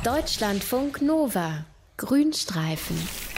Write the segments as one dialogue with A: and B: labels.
A: Deutschlandfunk Nova. Grünstreifen.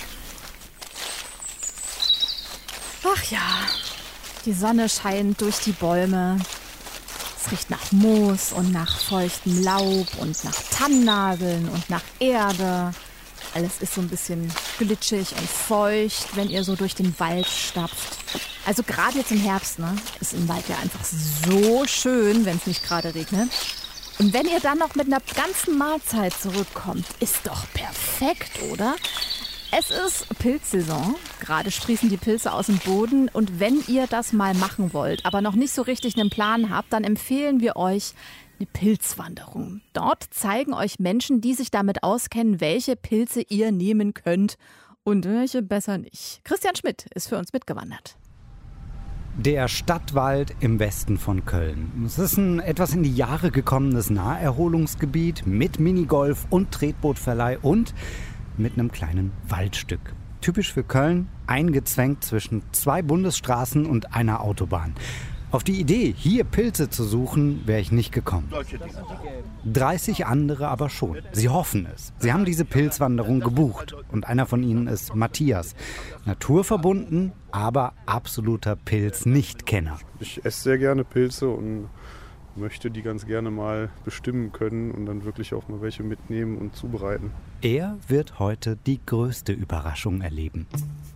B: Ach ja, die Sonne scheint durch die Bäume. Es riecht nach Moos und nach feuchtem Laub und nach Tannennadeln und nach Erde. Alles ist so ein bisschen glitschig und feucht, wenn ihr so durch den Wald stapft. Also gerade jetzt im Herbst, ne, ist im Wald ja einfach so schön, wenn es nicht gerade regnet. Und wenn ihr dann noch mit einer ganzen Mahlzeit zurückkommt, ist doch perfekt, oder? Es ist Pilzsaison. Gerade sprießen die Pilze aus dem Boden. Und wenn ihr das mal machen wollt, aber noch nicht so richtig einen Plan habt, dann empfehlen wir euch eine Pilzwanderung. Dort zeigen euch Menschen, die sich damit auskennen, welche Pilze ihr nehmen könnt und welche besser nicht. Christian Schmidt ist für uns mitgewandert.
C: Der Stadtwald im Westen von Köln. Es ist ein etwas in die Jahre gekommenes Naherholungsgebiet mit Minigolf und Tretbootverleih und mit einem kleinen Waldstück. Typisch für Köln, eingezwängt zwischen 2 Bundesstraßen und einer Autobahn. Auf die Idee, hier Pilze zu suchen, wäre ich nicht gekommen. 30 andere aber schon. Sie hoffen es. Sie haben diese Pilzwanderung gebucht. Und einer von ihnen ist Matthias. Naturverbunden, aber absoluter Pilz-Nichtkenner.
D: Ich esse sehr gerne Pilze und möchte die ganz gerne mal bestimmen können und dann wirklich auch mal welche mitnehmen und zubereiten.
C: Er wird heute die größte Überraschung erleben.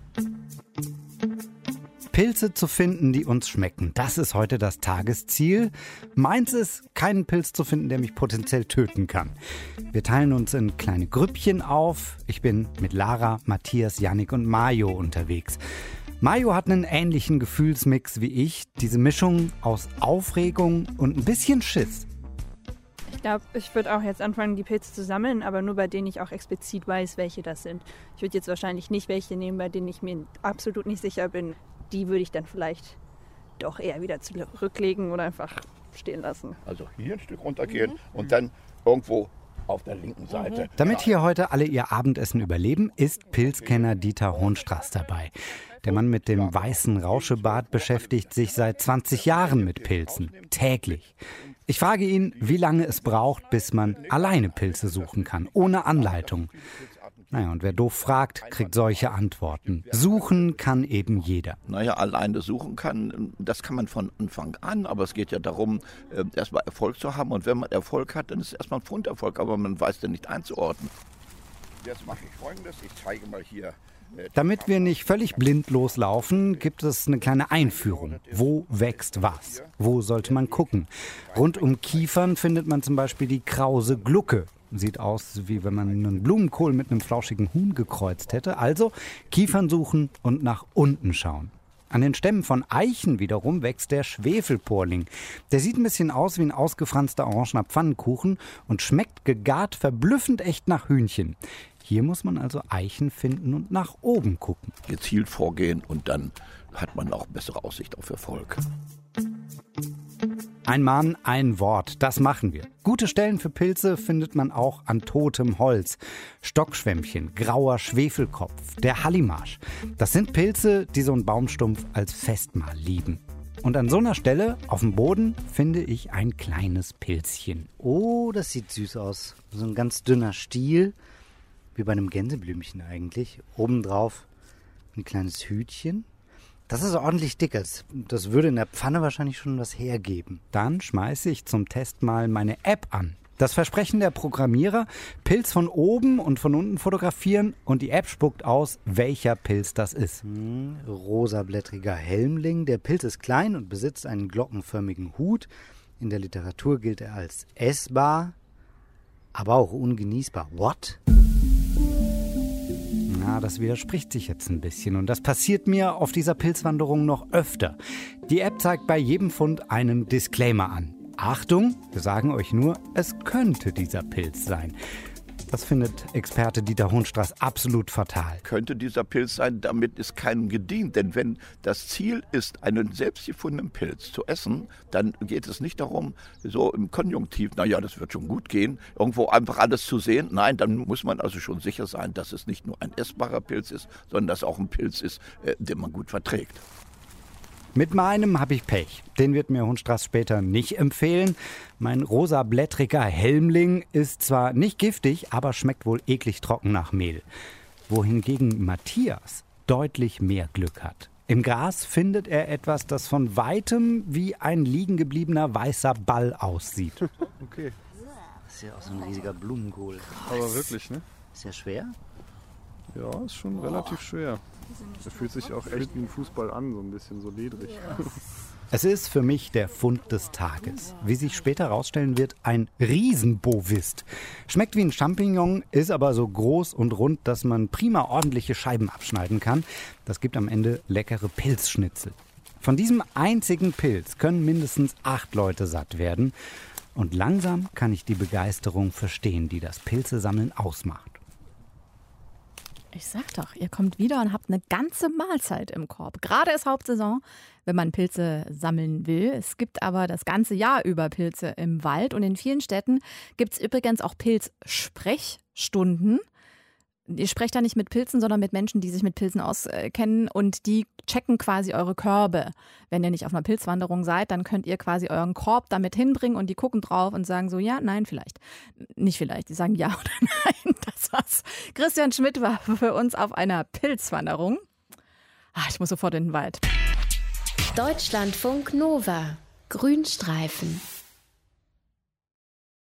C: Pilze zu finden, die uns schmecken, das ist heute das Tagesziel. Meins ist, keinen Pilz zu finden, der mich potenziell töten kann. Wir teilen uns in kleine Grüppchen auf. Ich bin mit Lara, Matthias, Yannick und Majo unterwegs. Majo hat einen ähnlichen Gefühlsmix wie ich. Diese Mischung aus Aufregung und ein bisschen Schiss.
E: Ich glaube, ich würde auch jetzt anfangen, die Pilze zu sammeln, aber nur bei denen ich auch explizit weiß, welche das sind. Ich würde jetzt wahrscheinlich nicht welche nehmen, bei denen ich mir absolut nicht sicher bin. Die würde ich dann vielleicht doch eher wieder zurücklegen oder einfach stehen lassen.
F: Also hier ein Stück runtergehen und dann irgendwo auf der linken Seite.
C: Damit hier heute alle ihr Abendessen überleben, ist Pilzkenner Dieter Hohnstraß dabei. Der Mann mit dem weißen Rauschebart beschäftigt sich seit 20 Jahren mit Pilzen. Täglich. Ich frage ihn, wie lange es braucht, bis man alleine Pilze suchen kann, ohne Anleitung. Naja, und wer doof fragt, kriegt solche Antworten. Suchen kann eben jeder.
F: Naja, alleine suchen kann, das kann man von Anfang an, aber es geht ja darum, erstmal Erfolg zu haben. Und wenn man Erfolg hat, dann ist es erstmal ein Pfunderfolg, aber man weiß den nicht einzuordnen. Jetzt mache ich Folgendes, ich zeige mal hier.
C: Damit wir nicht völlig blind loslaufen, gibt es eine kleine Einführung. Wo wächst was? Wo sollte man gucken? Rund um Kiefern findet man zum Beispiel die krause Glucke. Sieht aus, wie wenn man einen Blumenkohl mit einem flauschigen Huhn gekreuzt hätte. Also Kiefern suchen und nach unten schauen. An den Stämmen von Eichen wiederum wächst der Schwefelporling. Der sieht ein bisschen aus wie ein ausgefranster orangener Pfannkuchen und schmeckt gegart verblüffend echt nach Hühnchen. Hier muss man also Eichen finden und nach oben gucken.
F: Gezielt vorgehen und dann hat man auch bessere Aussicht auf Erfolg.
C: Ein Mann, ein Wort, das machen wir. Gute Stellen für Pilze findet man auch an totem Holz. Stockschwämmchen, grauer Schwefelkopf, der Hallimarsch. Das sind Pilze, die so ein Baumstumpf als Festmahl lieben. Und an so einer Stelle, auf dem Boden, finde ich ein kleines Pilzchen. Oh, das sieht süß aus. So ein ganz dünner Stiel, wie bei einem Gänseblümchen eigentlich. Obendrauf ein kleines Hütchen. Das ist ordentlich dick. Das würde in der Pfanne wahrscheinlich schon was hergeben. Dann schmeiße ich zum Test mal meine App an. Das Versprechen der Programmierer, Pilz von oben und von unten fotografieren und die App spuckt aus, welcher Pilz das ist. Rosablättriger Helmling. Der Pilz ist klein und besitzt einen glockenförmigen Hut. In der Literatur gilt er als essbar, aber auch ungenießbar. What? Na, das widerspricht sich jetzt ein bisschen und das passiert mir auf dieser Pilzwanderung noch öfter. Die App zeigt bei jedem Fund einen Disclaimer an. Achtung, wir sagen euch nur, es könnte dieser Pilz sein. Das findet Experte Dieter Hohnstraß absolut fatal.
F: Könnte dieser Pilz sein, damit ist keinem gedient. Denn wenn das Ziel ist, einen selbstgefundenen Pilz zu essen, dann geht es nicht darum, so im Konjunktiv, naja, das wird schon gut gehen, irgendwo einfach alles zu sehen. Nein, dann muss man also schon sicher sein, dass es nicht nur ein essbarer Pilz ist, sondern dass auch ein Pilz ist, den man gut verträgt.
C: Mit meinem habe ich Pech. Den wird mir Hundstraß später nicht empfehlen. Mein rosablättriger Helmling ist zwar nicht giftig, aber schmeckt wohl eklig trocken nach Mehl. Wohingegen Matthias deutlich mehr Glück hat. Im Gras findet er etwas, das von weitem wie ein liegen gebliebener weißer Ball aussieht.
D: Okay,
G: Das ist ja auch so ein riesiger Blumenkohl.
D: aber wirklich, ne?
G: Ist ja schwer.
D: Ja, ist schon relativ schwer. Der fühlt sich auch echt wie ein Fußball an, so ein bisschen so ledrig.
C: Es ist für mich der Fund des Tages. Wie sich später herausstellen wird, ein Riesenbovist. Schmeckt wie ein Champignon, ist aber so groß und rund, dass man prima ordentliche Scheiben abschneiden kann. Das gibt am Ende leckere Pilzschnitzel. Von diesem einzigen Pilz können mindestens 8 Leute satt werden. Und langsam kann ich die Begeisterung verstehen, die das Pilzesammeln ausmacht.
B: Ich sag doch, ihr kommt wieder und habt eine ganze Mahlzeit im Korb. Gerade ist Hauptsaison, wenn man Pilze sammeln will. Es gibt aber das ganze Jahr über Pilze im Wald. Und in vielen Städten gibt es übrigens auch Pilzsprechstunden. Ihr sprecht da nicht mit Pilzen, sondern mit Menschen, die sich mit Pilzen auskennen. Und die checken quasi eure Körbe. Wenn ihr nicht auf einer Pilzwanderung seid, dann könnt ihr quasi euren Korb damit hinbringen und die gucken drauf und sagen so, ja, nein, vielleicht. Nicht vielleicht, die sagen ja oder nein. Das war's. Christian Schmidt war für uns auf einer Pilzwanderung. Ich muss sofort in den Wald.
A: Deutschlandfunk Nova. Grünstreifen.